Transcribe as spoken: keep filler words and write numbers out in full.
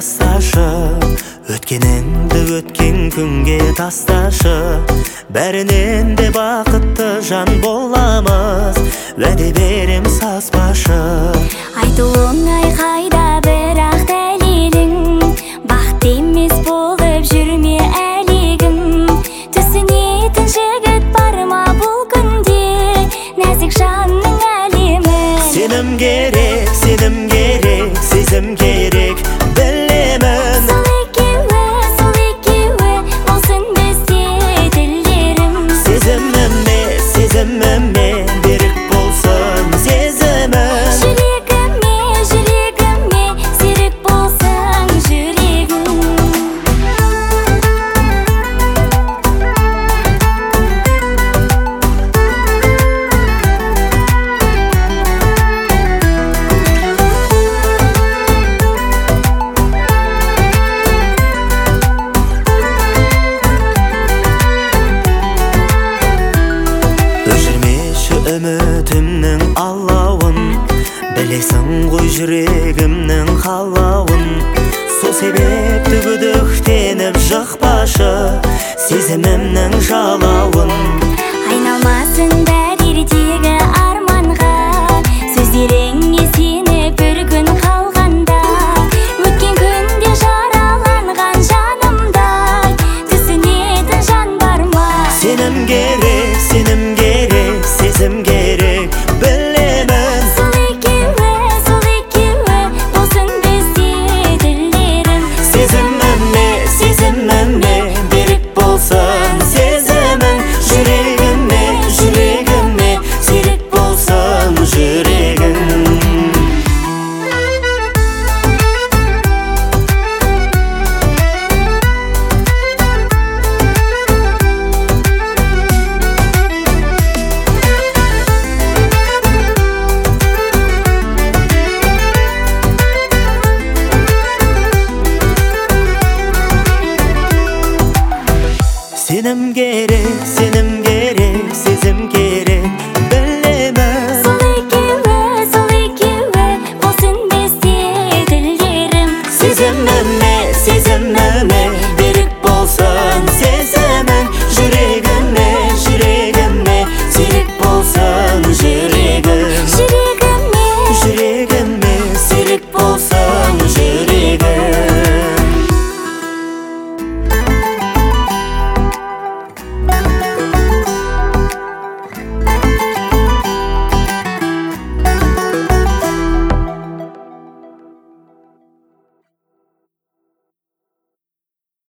басташы, өткеніңді өткен күнге тасташы. Бәрінен де бақытты жан боламыз, уәде берем саспашы. Айтуың айқайда бірақ дәлелің, бақыт емес болып жүрме әлегім. Түсінетін жігіт бар ма бұл күнде, нәзік жанның әлемі. Сенім керек, сенім керек, сезім керек, білемін. Сол екеуі, сол екеуі, болсын бізде тілдерім. Сезіміме, сезіміме берік болсын сезімім. Жүрегіме, жүрегіме серік болсын жүрегім. Өшірмеші үмітімнің алауын, білесің ғой жүрегімнің қалауын. Сол себепті күдіктеніп жықпашы сезімімнің жалауын. Айналмасын бәр ертегі арманға, сөздеріңе сеніп бір күн қалғанда. Өткен күнде жараланған жанымдай, түсінетін жан бар ма? Сенім керек, сенім керек, сезім керек, білемін. Сол екеуі, сол екеуі, болсын бізде тілдерім. Сезіміме, сезіміме берік болсын сезімің. Жүрегіме, жүрегіме серік болсын жүрегің. Сенім керек, сенім